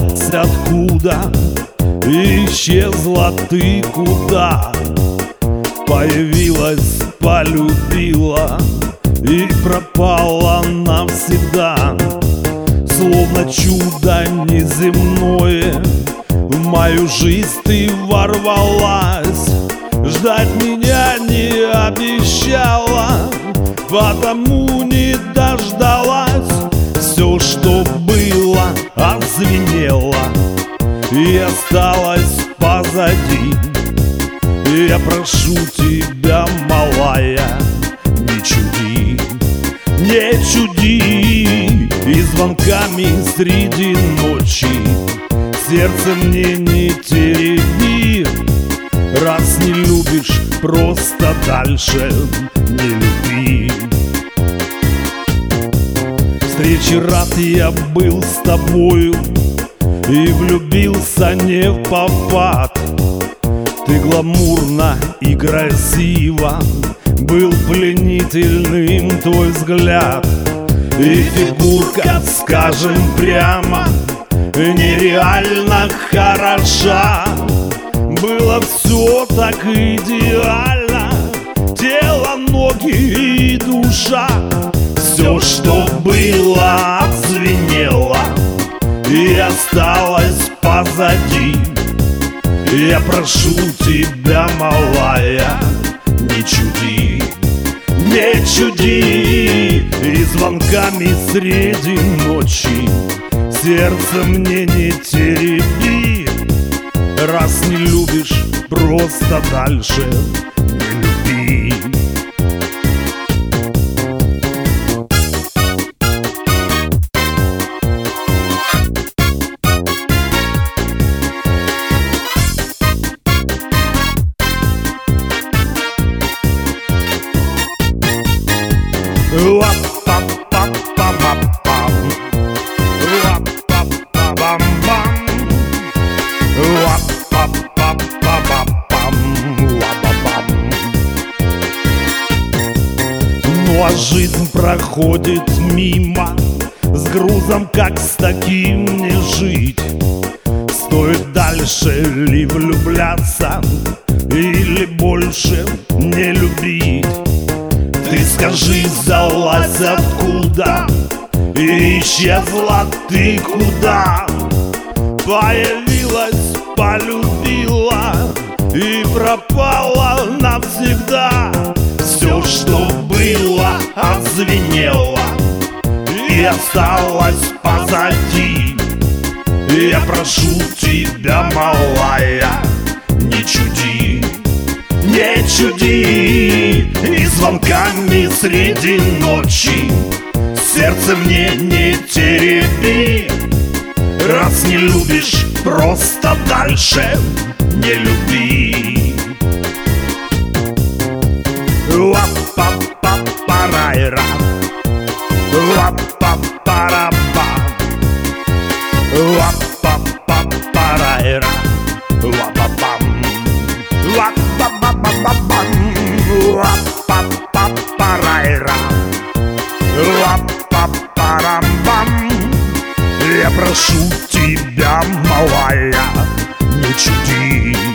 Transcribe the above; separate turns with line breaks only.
взялась откуда, исчезла ты куда. Появилась, полюбила и пропала навсегда. Словно чудо неземное, в мою жизнь ты ворвалась. Ждать меня не обещала, потому не дождалась. Все, что было, отзвенело и осталось позади. Я прошу тебя, малая, не чуди, не чуди. И звонками среди ночи сердце мне не тереби. Раз не любишь, просто дальше не люби. Встречи рад я был с тобою и влюбился не впопад. Ты гламурно и красиво, был пленительным твой взгляд. И фигурка, скажем прямо, нереально хороша. Было все так идеально, тело, ноги и душа. Все, что было, отзвенело и осталось позади. Я прошу тебя, малая, не чуди, не чуди. И звонками среди ночи сердце мне не тереби. Раз не любишь, просто дальше не люби. Ну а жизнь проходит мимо, с грузом, как с таким не жить. Стоит дальше ли влюбляться, или больше не любить? Ты скажи, взялась откуда, и исчезла ты куда? Появилась, полюбила и пропала навсегда. Все, что было, отзвенело и осталось позади. Я прошу тебя, малая, не чуди, не чуди. И звонками среди ночи сердце мне не тереби. Раз не любишь, просто дальше не люби. Ла-па-па-па-рай-ра, ла-па-па-ра-ба, ла-па-па-па-рай-ра, ла-па-пам, ла-па-па-па-па-бам, ла-па-па-па-рай-ра, ла-па-па-рам-бам. Я прошу тебя, малая, не чуди.